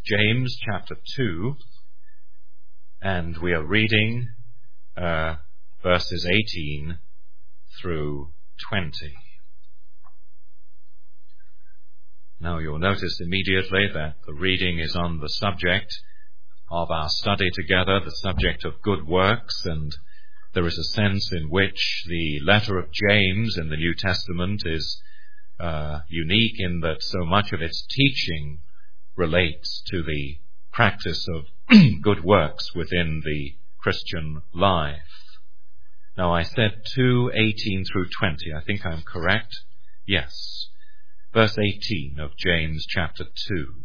James chapter 2, and we are reading verses 18 through 20. Now you'll notice immediately that the reading is on the subject of our study together, the subject of good works, and there is a sense in which the letter of James in the New Testament is unique in that so much of its teaching relates to the practice of good works within the Christian life. Now I said 2:18 through 20. I think I'm correct. Yes. Verse 18 of James chapter 2.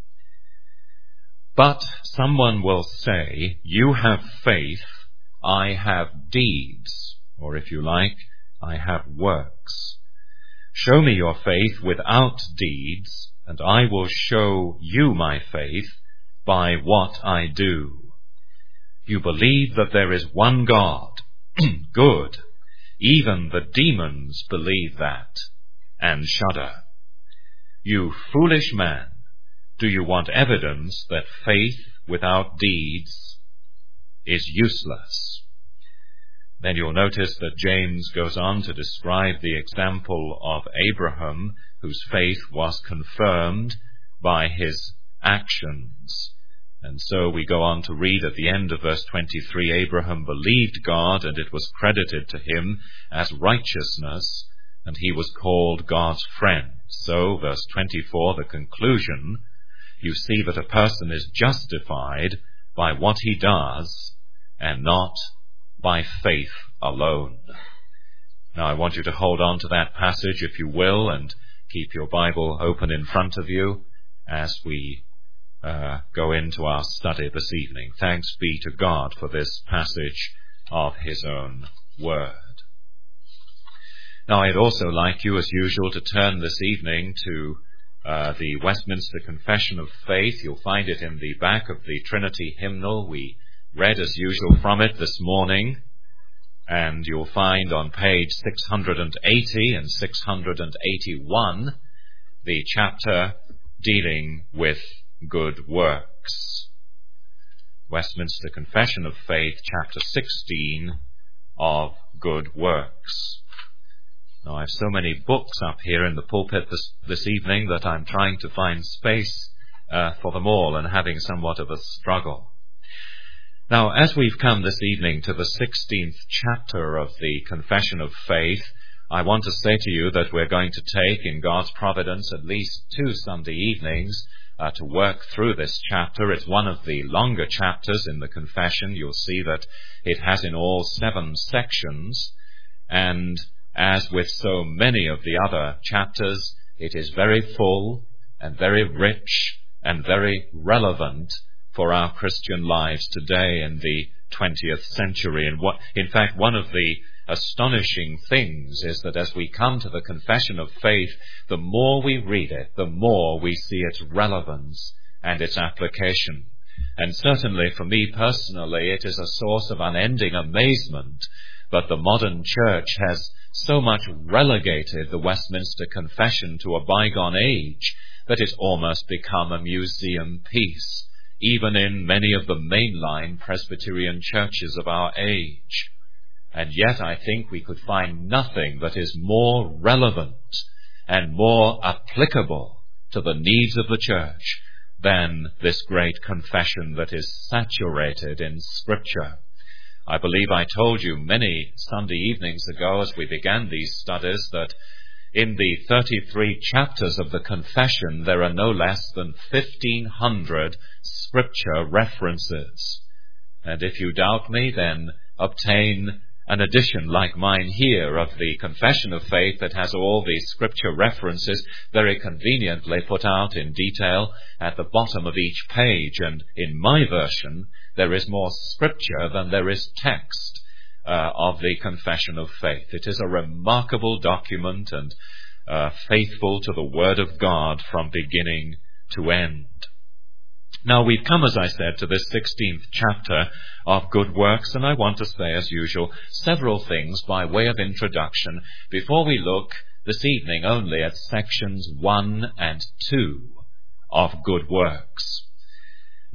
But someone will say, you have faith, I have deeds, or if you like, I have works. Show me your faith without deeds, and I will show you my faith by what I do. You believe that there is one God. Good. Even the demons believe that and shudder. You foolish man, do you want evidence that faith without deeds is useless? Then you'll notice that James goes on to describe the example of Abraham, whose faith was confirmed by his actions. And so we go on to read at the end of verse 23, Abraham believed God, and it was credited to him as righteousness, and he was called God's friend. So, verse 24, the conclusion, you see that a person is justified by what he does and not by faith alone. Now I want you to hold on to that passage, if you will, and keep your Bible open in front of you as we go into our study this evening. Thanks be to God for this passage of His own Word. Now I'd also like you, as usual, to turn this evening to the Westminster Confession of Faith. You'll find it in the back of the Trinity hymnal. We read as usual from it this morning, and you'll find on page 680 and 681 the chapter dealing with good works. Westminster Confession of Faith, chapter 16 of good works. Now I have so many books up here in the pulpit this evening that I'm trying to find space for them all and having somewhat of a struggle. Now, as we've come this evening to the 16th chapter of the Confession of Faith, I want to say to you that we're going to take, in God's providence, at least 2 Sunday evenings to work through this chapter. It's one of the longer chapters in the Confession. You'll see that it has in all 7 sections, and as with so many of the other chapters, it is very full and very rich and very relevant for our Christian lives today in the 20th century. And in fact, one of the astonishing things is that as we come to the Confession of Faith, the more we read it, the more we see its relevance and its application. And certainly for me personally, it is a source of unending amazement that the modern church has so much relegated the Westminster Confession to a bygone age that it's almost become a museum piece, even in many of the mainline Presbyterian churches of our age. And yet I think we could find nothing that is more relevant and more applicable to the needs of the church than this great confession that is saturated in Scripture. I believe I told you many Sunday evenings ago as we began these studies that in the 33 chapters of the Confession there are no less than 1,500 Scripture references. And if you doubt me, then obtain an edition like mine here of the Confession of Faith that has all the Scripture references very conveniently put out in detail at the bottom of each page. And in my version, there is more Scripture than there is text of the Confession of Faith. It is a remarkable document and faithful to the Word of God from beginning to end. Now we've come, as I said, to this 16th chapter of good works, and I want to say, as usual, several things by way of introduction before we look this evening only at sections 1 and 2 of good works.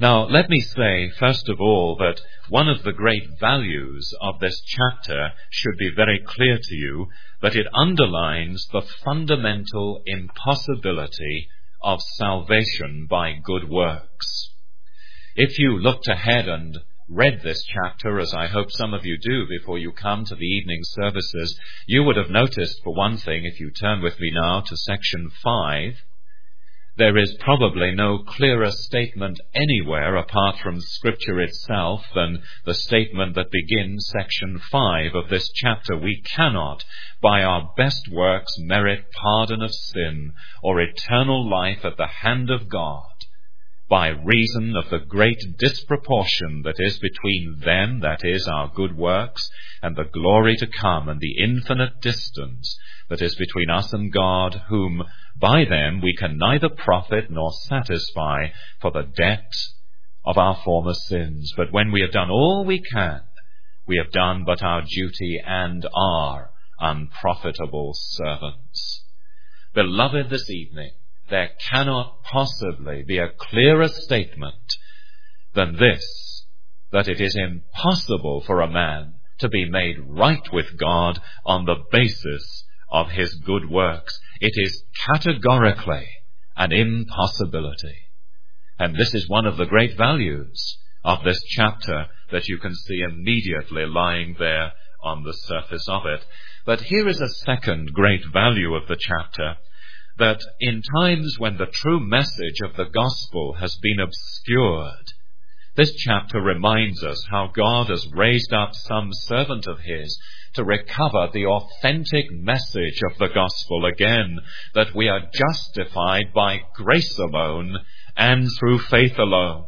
Now, let me say, first of all, that one of the great values of this chapter should be very clear to you, that it underlines the fundamental impossibility of salvation by good works. If you looked ahead and read this chapter, as I hope some of you do before you come to the evening services, you would have noticed, for one thing, if you turn with me now to section 5, there is probably no clearer statement anywhere apart from Scripture itself than the statement that begins section 5 of this chapter. We cannot, by our best works, merit pardon of sin or eternal life at the hand of God, by reason of the great disproportion that is between them, that is, our good works, and the glory to come, and the infinite distance that is between us and God, whom by them we can neither profit nor satisfy for the debt of our former sins. But when we have done all we can, we have done but our duty and are unprofitable servants. Beloved, this evening, there cannot possibly be a clearer statement than this, that it is impossible for a man to be made right with God on the basis of his good works. It is categorically an impossibility. And this is one of the great values of this chapter that you can see immediately lying there on the surface of it. But here is a second great value of the chapter, that in times when the true message of the gospel has been obscured, this chapter reminds us how God has raised up some servant of his to recover the authentic message of the gospel again, that we are justified by grace alone and through faith alone.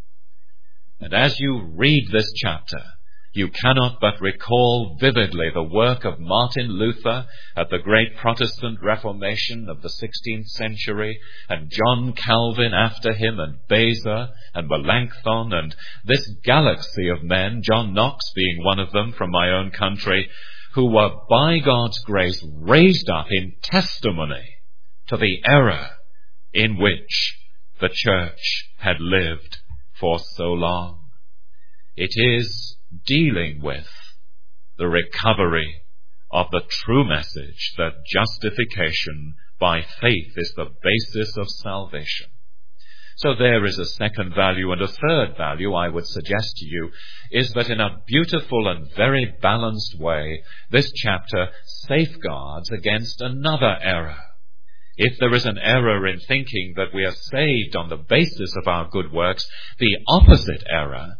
And as you read this chapter, you cannot but recall vividly the work of Martin Luther at the great Protestant Reformation of the 16th century, and John Calvin after him, and Beza and Melanchthon, and this galaxy of men, John Knox being one of them from my own country, who were by God's grace raised up in testimony to the error in which the church had lived for so long. It is dealing with the recovery of the true message that justification by faith is the basis of salvation. So there is a second value, and a third value I would suggest to you is that in a beautiful and very balanced way, this chapter safeguards against another error. If there is an error in thinking that we are saved on the basis of our good works, the opposite error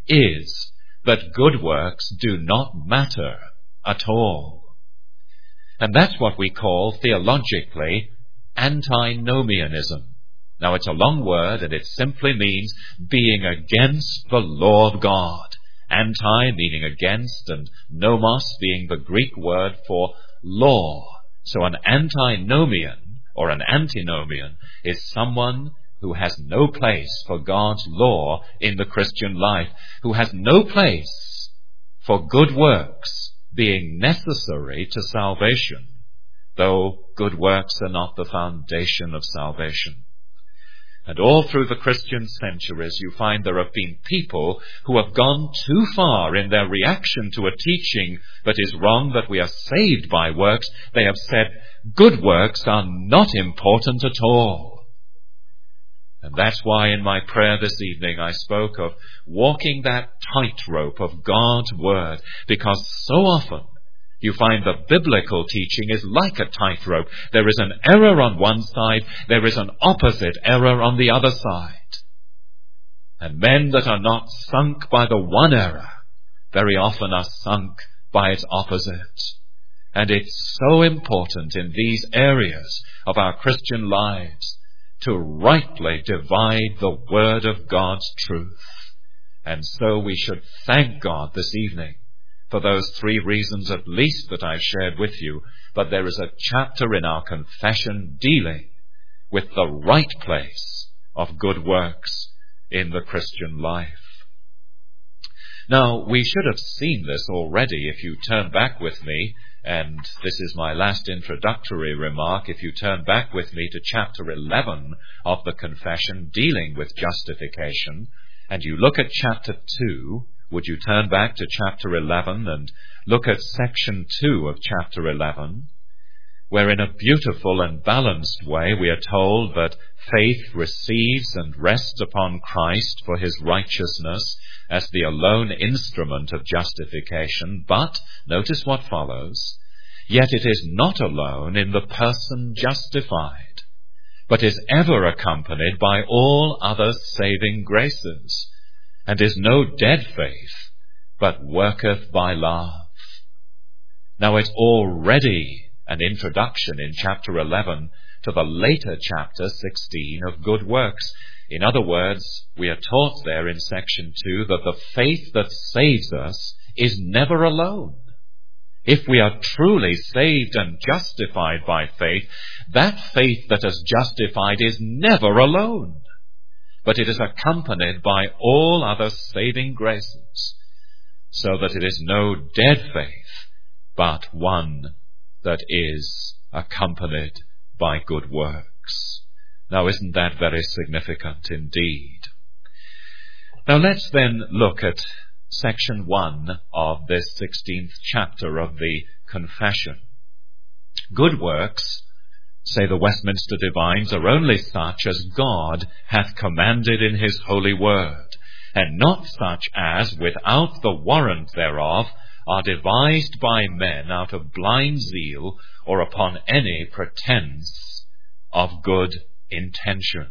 is that good works do not matter at all. And that's what we call theologically antinomianism. Now, it's a long word, and it simply means being against the law of God. Anti meaning against, and nomos being the Greek word for law. So an antinomian or an antinomian is someone who has no place for God's law in the Christian life, who has no place for good works being necessary to salvation, though good works are not the foundation of salvation. And all through the Christian centuries, you find there have been people who have gone too far in their reaction to a teaching that is wrong, that we are saved by works. They have said, good works are not important at all. And that's why in my prayer this evening I spoke of walking that tightrope of God's Word, because so often you find the biblical teaching is like a tightrope. There is an error on one side, there is an opposite error on the other side. And men that are not sunk by the one error very often are sunk by its opposite. And it's so important in these areas of our Christian lives to rightly divide the Word of God's truth. And so we should thank God this evening for those three reasons at least that I've shared with you. But there is a chapter in our confession dealing with the right place of good works in the Christian life. Now, we should have seen this already if you turn back with me And this is my last introductory remark. If you turn back with me to chapter 11 of the Confession, dealing with justification, and you look at chapter 2, would you turn back to chapter 11 and look at section 2 of chapter 11, where in a beautiful and balanced way we are told that faith receives and rests upon Christ for his righteousness as the alone instrument of justification. But, notice what follows, yet it is not alone in the person justified, but is ever accompanied by all other saving graces, and is no dead faith, but worketh by love. Now it's already an introduction in chapter 11 to the later chapter 16 of good works. In other words, we are taught there in section 2 that the faith that saves us is never alone. If we are truly saved and justified by faith, that faith that is justified is never alone, but it is accompanied by all other saving graces, so that it is no dead faith, but one that is accompanied by good works. Now, isn't that very significant indeed? Now, let's then look at section 1 of this 16th chapter of the Confession. Good works, say the Westminster Divines, are only such as God hath commanded in his holy word, and not such as, without the warrant thereof, are devised by men out of blind zeal or upon any pretence of good intention.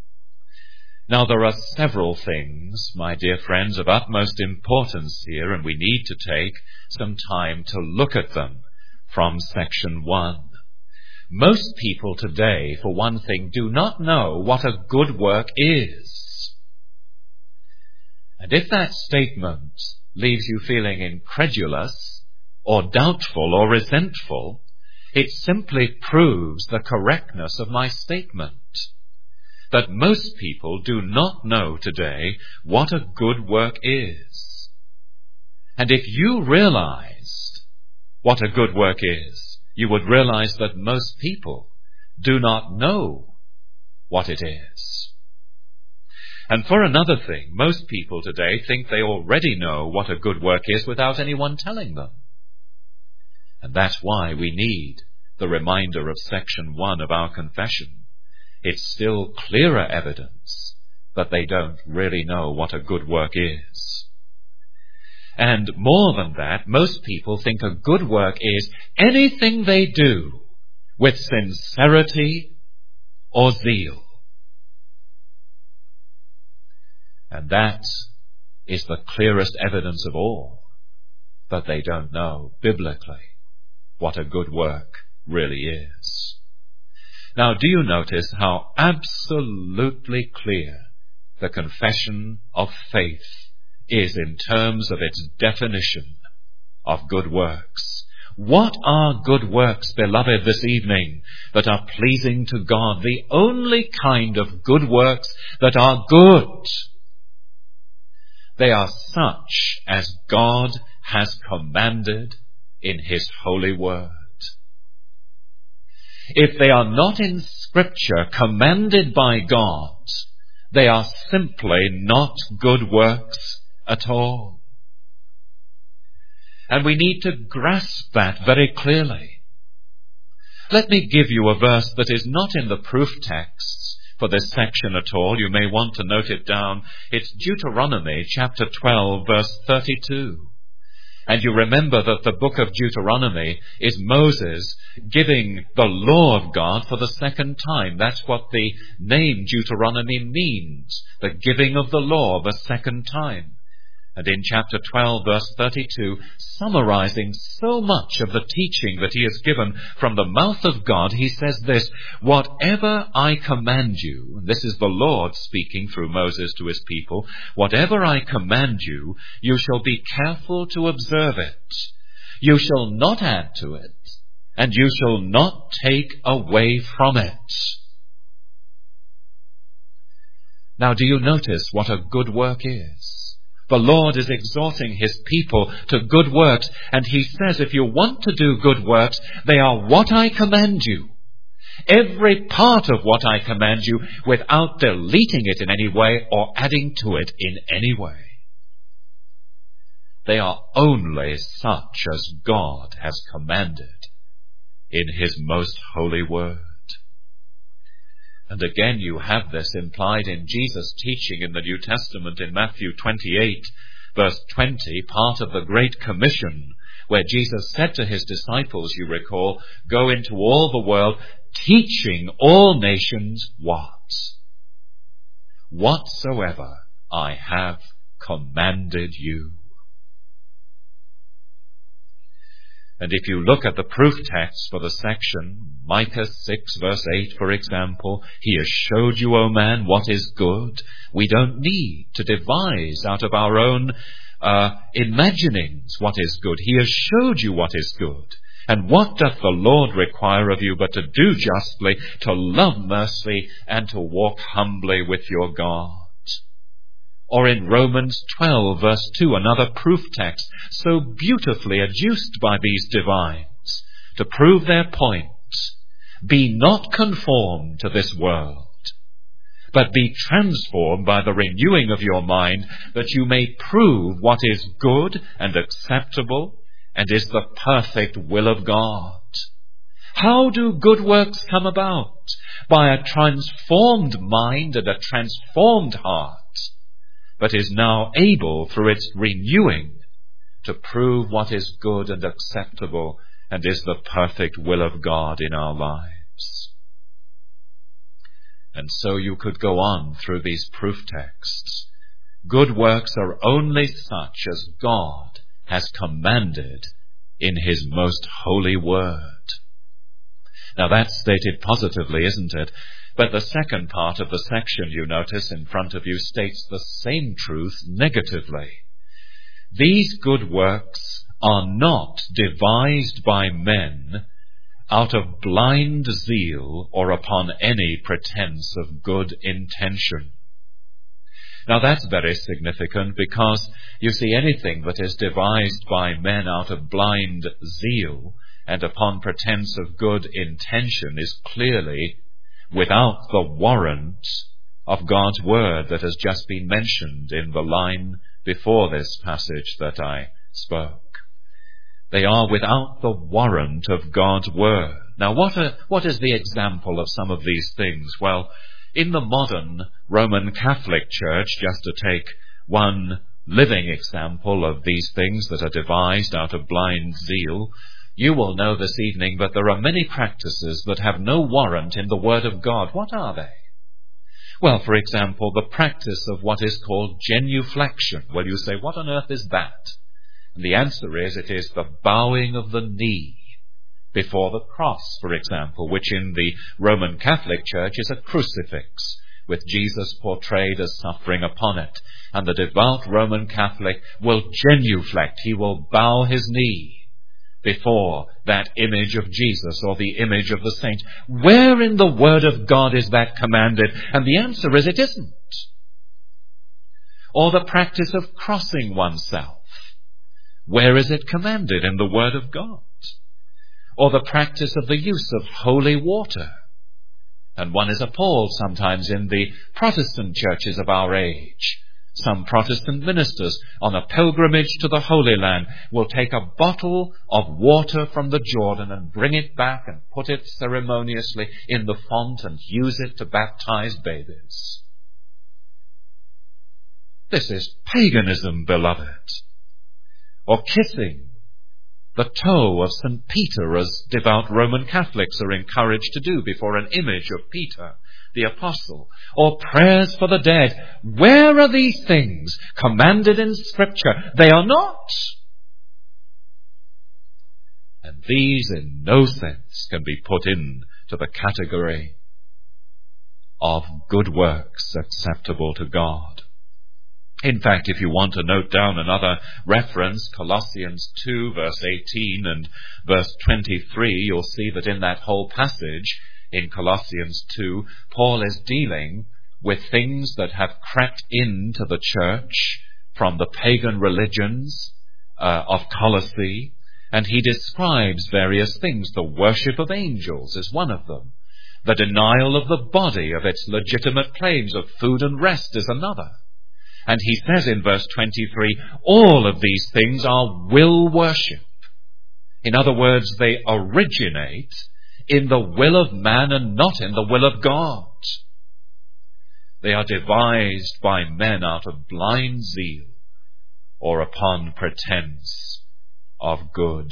Now, there are several things, my dear friends, of utmost importance here, and we need to take some time to look at them from section 1. Most people today, for one thing, do not know what a good work is. And if that statement leaves you feeling incredulous or doubtful or resentful, it simply proves the correctness of my statement, that most people do not know today what a good work is. And if you realized what a good work is, you would realize that most people do not know what it is. And for another thing, most people today think they already know what a good work is without anyone telling them. And that's why we need the reminder of section 1 of our confession. It's still clearer evidence that they don't really know what a good work is. And more than that, most people think a good work is anything they do with sincerity or zeal. And that is the clearest evidence of all that they don't know biblically what a good work really is. Now, do you notice how absolutely clear the confession of faith is in terms of its definition of good works? What are good works, beloved, this evening that are pleasing to God? The only kind of good works that are good. They are such as God has commanded in his holy word. If they are not in Scripture commanded by God, they are simply not good works at all. And we need to grasp that very clearly. Let me give you a verse that is not in the proof texts for this section at all. You may want to note it down. It's Deuteronomy chapter 12, verse 32. And you remember that the book of Deuteronomy is Moses giving the law of God for the second time. That's what the name Deuteronomy means, the giving of the law the second time. And in chapter 12, verse 32, summarizing so much of the teaching that he has given from the mouth of God, he says this: whatever I command you, and this is the Lord speaking through Moses to his people, whatever I command you, you shall be careful to observe it. You shall not add to it, and you shall not take away from it. Now, do you notice what a good work is? The Lord is exhorting his people to good works, and he says if you want to do good works, they are what I command you. Every part of what I command you, without deleting it in any way or adding to it in any way. They are only such as God has commanded in his most holy word. And again you have this implied in Jesus' teaching in the New Testament in Matthew 28, verse 20, part of the Great Commission, where Jesus said to his disciples, you recall, go into all the world, teaching all nations what? Whatsoever I have commanded you. And if you look at the proof text for the section, Micah 6 verse 8, for example, he has showed you, O man, what is good. We don't need to devise out of our own imaginings what is good. He has showed you what is good. And what doth the Lord require of you but to do justly, to love mercy, and to walk humbly with your God? Or in Romans 12 verse 2, another proof text, so beautifully adduced by these divines to prove their point. Be not conformed to this world, but be transformed by the renewing of your mind, that you may prove what is good and acceptable and is the perfect will of God. How do good works come about? By a transformed mind and a transformed heart, but is now able through its renewing to prove what is good and acceptable and is the perfect will of God in our lives. And so you could go on through these proof texts. Good works are only such as God has commanded in his most holy word. Now that's stated positively, isn't it? But the second part of the section, you notice in front of you, states the same truth negatively. These good works are not devised by men out of blind zeal or upon any pretense of good intention. Now that's very significant, because you see, anything that is devised by men out of blind zeal and upon pretense of good intention is clearly without the warrant of God's word that has just been mentioned in the line before this passage that I spoke. They are without the warrant of God's word. Now what is the example of some of these things? Well, in the modern Roman Catholic Church, just to take one living example of these things that are devised out of blind zeal, you will know this evening that there are many practices that have no warrant in the Word of God. What are they? Well, for example, the practice of what is called genuflection. Well, you say, what on earth is that? And the answer is, it is the bowing of the knee before the cross, for example, which in the Roman Catholic Church is a crucifix with Jesus portrayed as suffering upon it. And the devout Roman Catholic will genuflect. He will bow his knee before that image of Jesus or the image of the saint. Where in the Word of God is that commanded? And the answer is, it isn't. Or the practice of crossing oneself. Where is it commanded in the Word of God? Or the practice of the use of holy water. And one is appalled sometimes in the Protestant churches of our age. Some Protestant ministers on a pilgrimage to the Holy Land will take a bottle of water from the Jordan and bring it back and put it ceremoniously in the font and use it to baptize babies. This is paganism, beloved. Or kissing the toe of St. Peter, as devout Roman Catholics are encouraged to do before an image of Peter the Apostle, or prayers for the dead. Where are these things commanded in Scripture? They are not. And these in no sense can be put into the category of good works acceptable to God. In fact, if you want to note down another reference, Colossians 2 verse 18 and verse 23, you'll see that in that whole passage in Colossians 2, Paul is dealing with things that have crept into the church from the pagan religions of Colossae, and he describes various things. The worship of angels is one of them. The denial of the body of its legitimate claims of food and rest is another. And he says in verse 23, all of these things are will worship. In other words, they originate in the will of man and not in the will of God. They are devised by men out of blind zeal or upon pretense of good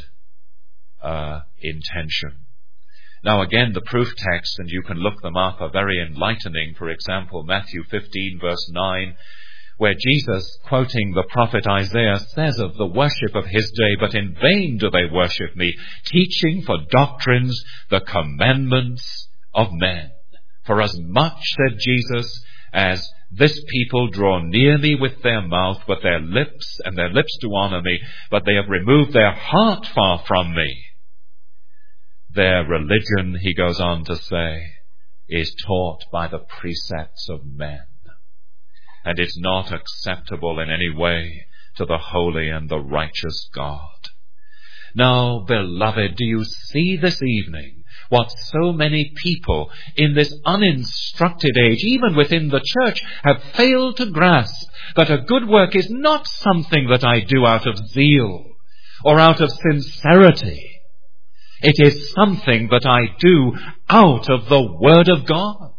intention. Now again, the proof texts, and you can look them up, are very enlightening. For example, Matthew 15 verse 9, where Jesus, quoting the prophet Isaiah, says of the worship of his day, "But in vain do they worship me, teaching for doctrines the commandments of men. For as much," said Jesus, "as this people draw near me with their mouth, but their lips do honor me, but they have removed their heart far from me. Their religion," he goes on to say, "is taught by the precepts of men, and is not acceptable in any way to the holy and the righteous God." Now, beloved, do you see this evening what so many people in this uninstructed age, even within the church, have failed to grasp? That a good work is not something that I do out of zeal or out of sincerity. It is something that I do out of the Word of God.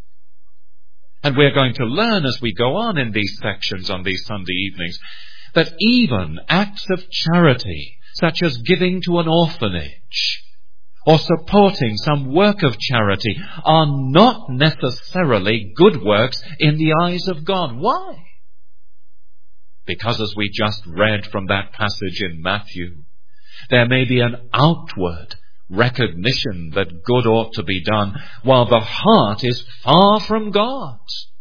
And we're going to learn as we go on in these sections on these Sunday evenings that even acts of charity, such as giving to an orphanage or supporting some work of charity, are not necessarily good works in the eyes of God. Why? Because as we just read from that passage in Matthew, there may be an outward recognition that good ought to be done, while the heart is far from God.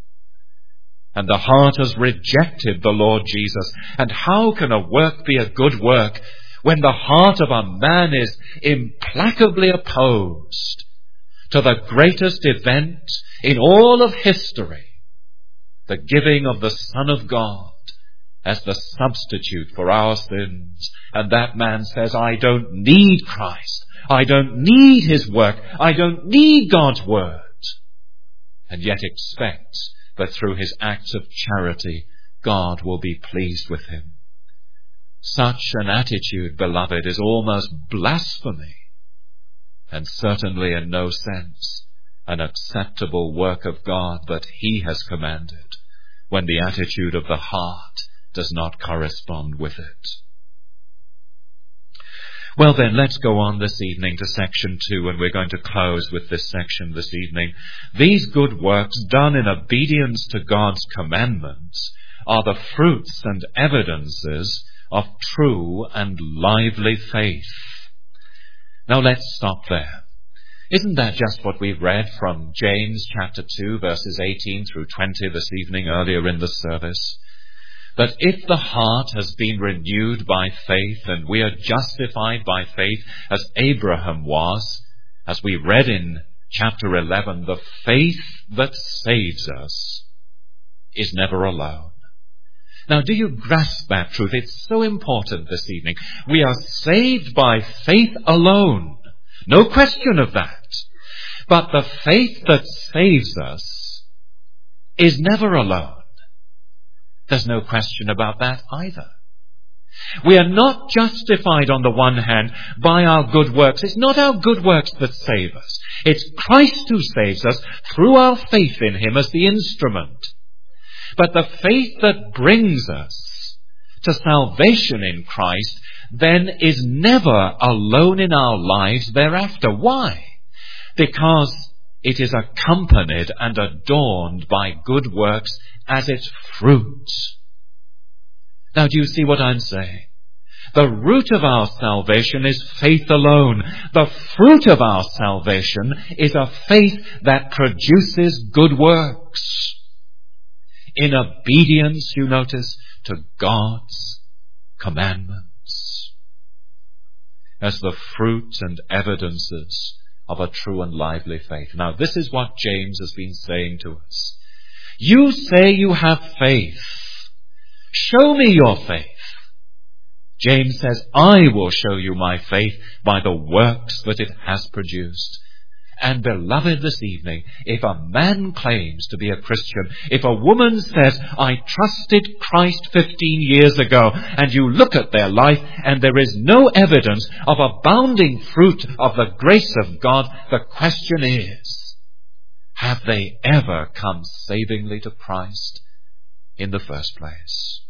And the heart has rejected the Lord Jesus. And how can a work be a good work when the heart of a man is implacably opposed to the greatest event in all of history, the giving of the Son of God as the substitute for our sins? And that man says, "I don't need Christ. I don't need his work. I don't need God's word." And yet expects that through his acts of charity, God will be pleased with him. Such an attitude, beloved, is almost blasphemy, and certainly in no sense an acceptable work of God that he has commanded, when the attitude of the heart does not correspond with it. Well then, let's go on this evening to section 2, and we're going to close with this section this evening. These good works done in obedience to God's commandments are the fruits and evidences of true and lively faith. Now let's stop there. Isn't that just what we read from James chapter 2 verses 18 through 20 this evening earlier in the service? That if the heart has been renewed by faith, and we are justified by faith as Abraham was, as we read in chapter 11, the faith that saves us is never alone. Now, do you grasp that truth? It's so important this evening. We are saved by faith alone. No question of that. But the faith that saves us is never alone. There's no question about that either. We are not justified on the one hand by our good works. It's not our good works that save us. It's Christ who saves us through our faith in him as the instrument. But the faith that brings us to salvation in Christ then is never alone in our lives thereafter. Why? Because it is accompanied and adorned by good works as its fruit. Now, do you see what I'm saying? The root of our salvation is faith alone. The fruit of our salvation is a faith that produces good works. In obedience, you notice, to God's commandments, as the fruit and evidences of a true and lively faith. Now, this is what James has been saying to us. You say you have faith, Show me your faith. James says, I will show you my faith by the works that it has produced. And beloved, this evening, if a man claims to be a Christian, if a woman says, I trusted Christ 15 years ago, and you look at their life and there is no evidence of abounding fruit of the grace of God, the question is, have they ever come savingly to Christ in the first place?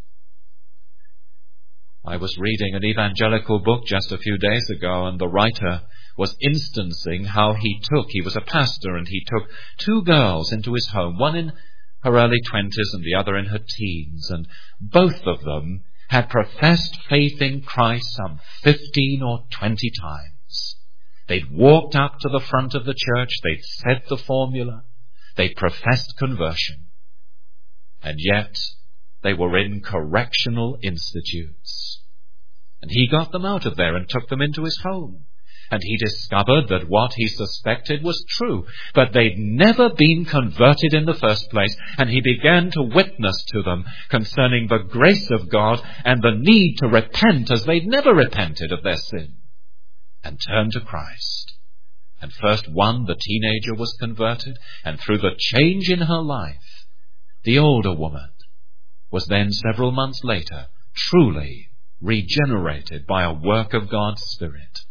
I was reading an evangelical book just a few days ago, and the writer was instancing how he was a pastor, and he took two girls into his home, one in her early 20s and the other in her teens, and both of them had professed faith in Christ some 15 or 20 times. They'd walked up to the front of the church, they'd said the formula, they professed conversion, and yet they were in correctional institutes. And he got them out of there and took them into his home. And he discovered that what he suspected was true, but they'd never been converted in the first place, and he began to witness to them concerning the grace of God and the need to repent as they'd never repented of their sin, and turn to Christ. And first one, the teenager, was converted, and through the change in her life, the older woman was then several months later truly regenerated by a work of God's Spirit.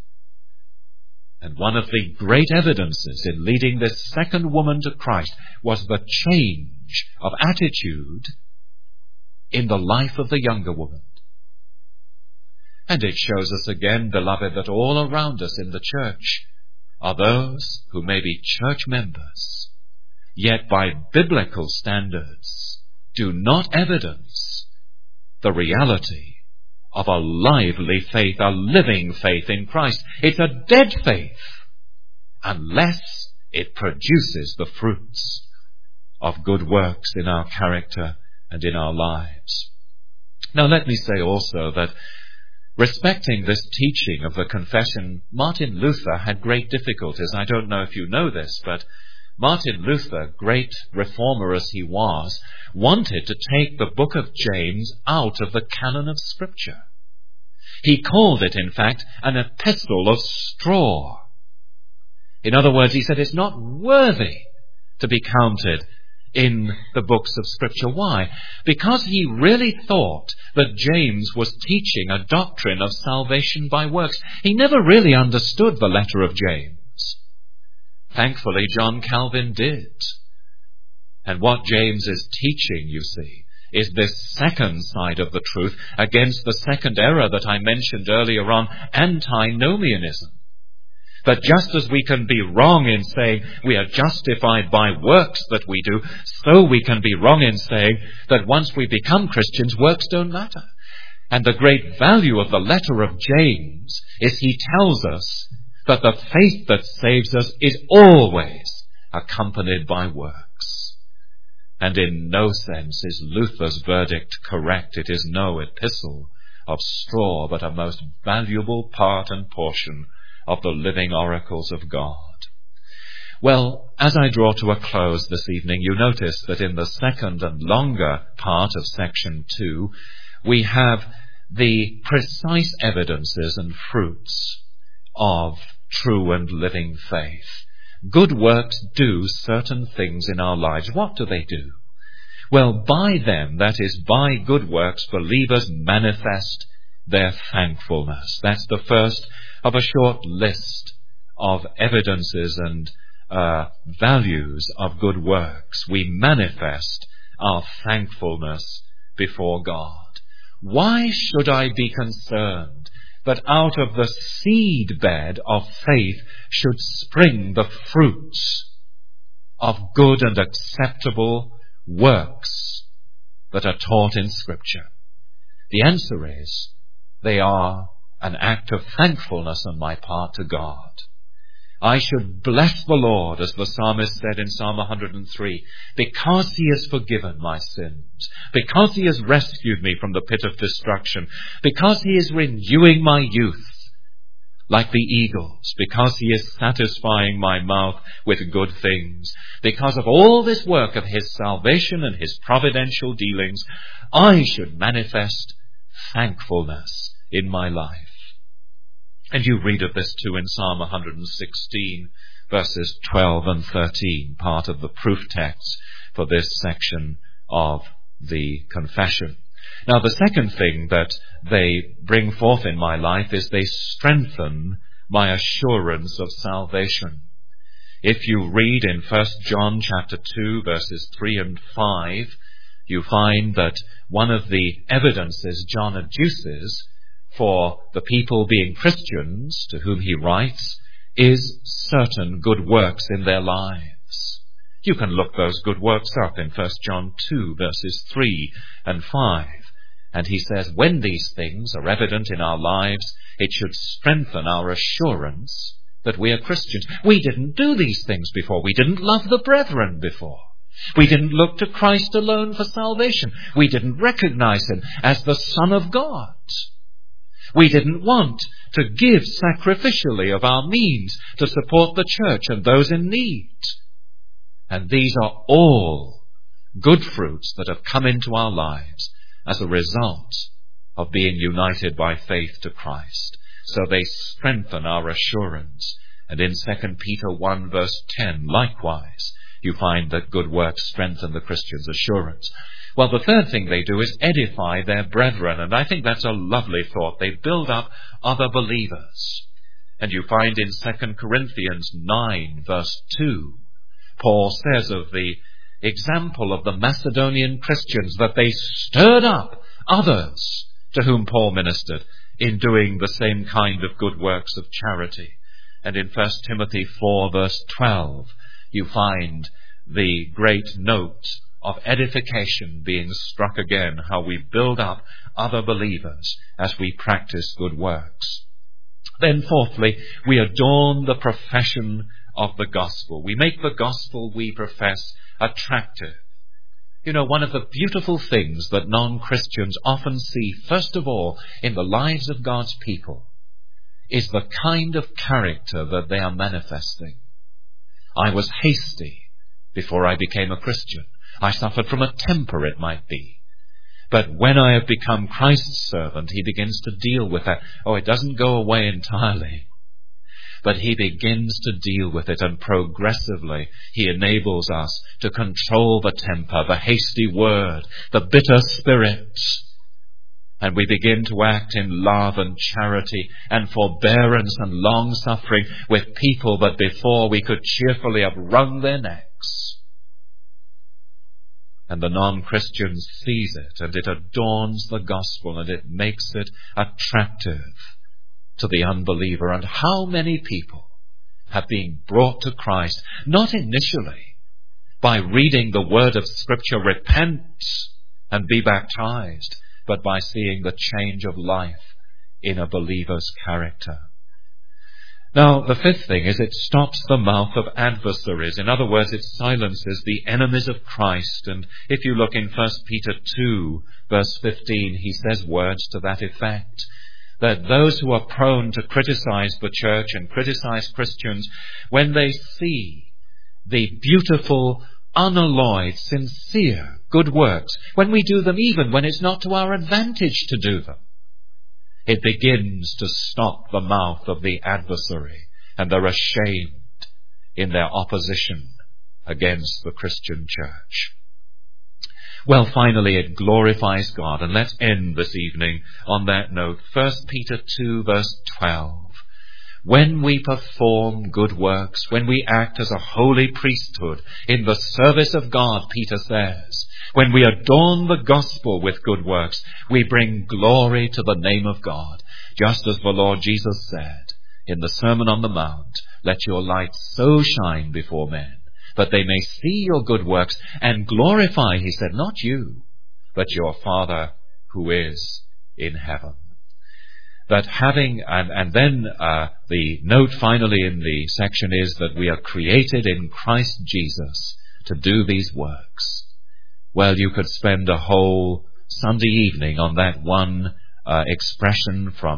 And one of the great evidences in leading this second woman to Christ was the change of attitude in the life of the younger woman. And it shows us again, beloved, that all around us in the church are those who may be church members, yet by biblical standards do not evidence the reality of a lively faith, a living faith in Christ. It's a dead faith unless it produces the fruits of good works in our character and in our lives. Now let me say also that respecting this teaching of the confession, Martin Luther had great difficulties. I don't know if you know this, but Martin Luther, great reformer as he was, wanted to take the book of James out of the canon of Scripture. He called it, in fact, an epistle of straw. In other words, he said it's not worthy to be counted in the books of Scripture. Why? Because he really thought that James was teaching a doctrine of salvation by works. He never really understood the letter of James. Thankfully, John Calvin did. And what James is teaching, you see, is this second side of the truth against the second error that I mentioned earlier on, antinomianism. That just as we can be wrong in saying we are justified by works that we do, so we can be wrong in saying that once we become Christians, works don't matter. And the great value of the letter of James is he tells us that the faith that saves us is always accompanied by works. And in no sense is Luther's verdict correct. It is no epistle of straw, but a most valuable part and portion of the living oracles of God. Well, as I draw to a close this evening, you notice that in the second and longer part of section 2, we have the precise evidences and fruits of true and living faith. Good works do certain things in our lives. What do they do? Well, by them, that is, by good works, believers manifest their thankfulness. That's the first of a short list of evidences and values of good works. We manifest our thankfulness before God. Why should I be concerned that out of the seed bed of faith should spring the fruits of good and acceptable works that are taught in Scripture? The answer is, they are an act of thankfulness on my part to God. I should bless the Lord, as the psalmist said in Psalm 103, because he has forgiven my sins, because he has rescued me from the pit of destruction, because he is renewing my youth like the eagles, because he is satisfying my mouth with good things. Because of all this work of his salvation and his providential dealings, I should manifest thankfulness in my life. And you read of this too in Psalm 116, verses 12 and 13, part of the proof text for this section of the confession. Now, the second thing that they bring forth in my life is they strengthen my assurance of salvation. If you read in 1 John chapter 2, verses 3 and 5, you find that one of the evidences John adduces for the people being Christians to whom he writes is certain good works in their lives. You can look those good works up in 1 John 2, verses 3 and 5. And he says, when these things are evident in our lives, it should strengthen our assurance that we are Christians. We didn't do these things before. We didn't love the brethren before. We didn't look to Christ alone for salvation. We didn't recognize him as the Son of God. We didn't want to give sacrificially of our means to support the church and those in need. And these are all good fruits that have come into our lives as a result of being united by faith to Christ. So they strengthen our assurance. And in 2 Peter 1 verse 10, likewise, you find that good works strengthen the Christian's assurance. Well, the third thing they do is edify their brethren. And I think that's a lovely thought. They build up other believers. And you find in 2 Corinthians 9 verse 2, Paul says of the example of the Macedonian Christians that they stirred up others to whom Paul ministered in doing the same kind of good works of charity. And in 1 Timothy 4 verse 12, you find the great note of edification being struck again, how we build up other believers as we practice good works. Then fourthly, we adorn the profession of the gospel. We make the gospel we profess attractive. You know, one of the beautiful things that non-Christians often see, first of all, in the lives of God's people, is the kind of character that they are manifesting. I was hasty before I became a Christian. I suffered from a temper, it might be. But when I have become Christ's servant, he begins to deal with that. Oh, it doesn't go away entirely. But he begins to deal with it, and progressively he enables us to control the temper, the hasty word, the bitter spirit. And we begin to act in love and charity and forbearance and long-suffering with people that before we could cheerfully have wrung their necks. And the non-Christian sees it, and it adorns the gospel, and it makes it attractive to the unbeliever. And how many people have been brought to Christ, not initially by reading the word of Scripture, repent and be baptized, but by seeing the change of life in a believer's character. Now, the fifth thing is it stops the mouth of adversaries. In other words, it silences the enemies of Christ. And if you look in 1 Peter 2, verse 15, he says words to that effect, that those who are prone to criticize the church and criticize Christians, when they see the beautiful, unalloyed, sincere good works, when we do them even when it's not to our advantage to do them, it begins to stop the mouth of the adversary, and they're ashamed in their opposition against the Christian church. Well, finally, it glorifies God. And let's end this evening on that note. 1 Peter 2, verse 12. When we perform good works, when we act as a holy priesthood in the service of God, Peter says, when we adorn the gospel with good works, we bring glory to the name of God. Just as the Lord Jesus said in the Sermon on the Mount, let your light so shine before men, that they may see your good works and glorify, he said, not you, but your Father who is in heaven. That having, and then the note finally in the section is that we are created in Christ Jesus to do these works. Well, you could spend a whole Sunday evening on that one expression from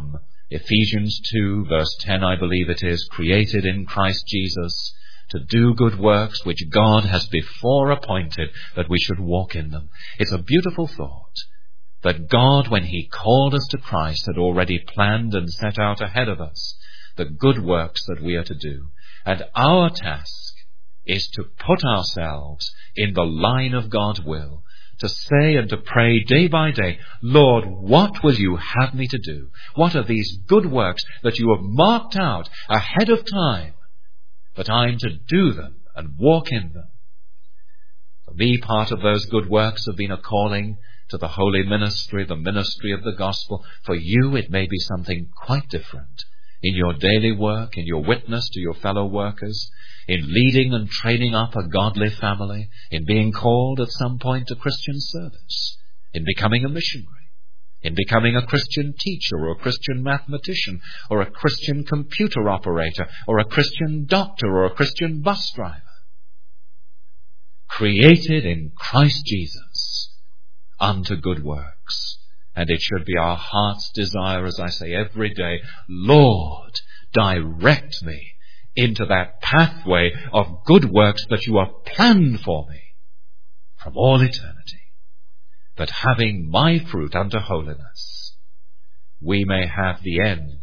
Ephesians 2, verse 10, I believe it is, created in Christ Jesus to do good works which God has before appointed that we should walk in them. It's a beautiful thought that God, when he called us to Christ, had already planned and set out ahead of us the good works that we are to do. And our task is to put ourselves in the line of God's will, to say and to pray day by day, Lord, what will you have me to do? What are these good works that you have marked out ahead of time, that I'm to do them and walk in them? For me, part of those good works have been a calling to the holy ministry, the ministry of the gospel. For you, it may be something quite different. In your daily work, in your witness to your fellow workers, in leading and training up a godly family, in being called at some point to Christian service, in becoming a missionary, in becoming a Christian teacher or a Christian mathematician or a Christian computer operator or a Christian doctor or a Christian bus driver. Created in Christ Jesus unto good works. And it should be our heart's desire, as I say every day, Lord, direct me into that pathway of good works that you have planned for me from all eternity, that having my fruit unto holiness, we may have the end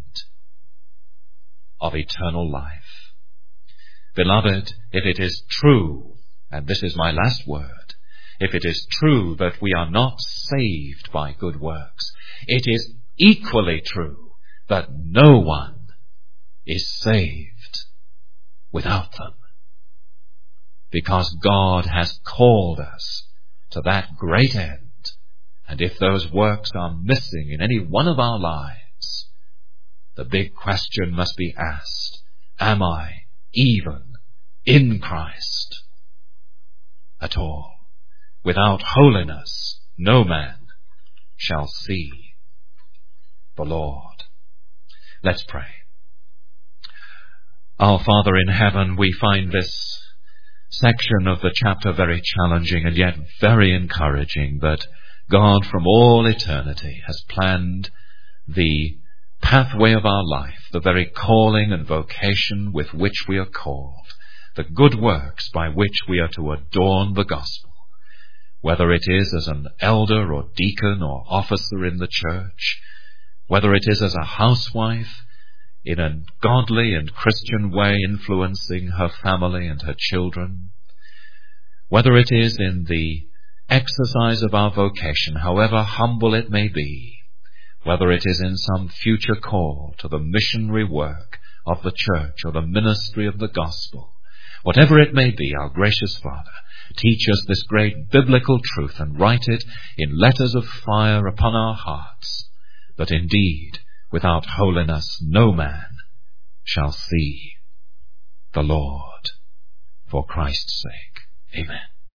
of eternal life. Beloved, if it is true, and this is my last word, if it is true that we are not saved by good works, it is equally true that no one is saved without them. Because God has called us to that great end. And if those works are missing in any one of our lives, the big question must be asked, am I even in Christ at all? Without holiness, no man shall see the Lord. Let's pray. Our Father in heaven, we find this section of the chapter very challenging and yet very encouraging, that God from all eternity has planned the pathway of our life, the very calling and vocation with which we are called, the good works by which we are to adorn the gospel. Whether it is as an elder or deacon or officer in the church, whether it is as a housewife, in a godly and Christian way influencing her family and her children, whether it is in the exercise of our vocation, however humble it may be, whether it is in some future call to the missionary work of the church or the ministry of the gospel, whatever it may be, our gracious Father, teach us this great biblical truth and write it in letters of fire upon our hearts, that indeed without holiness no man shall see the Lord. For Christ's sake. Amen.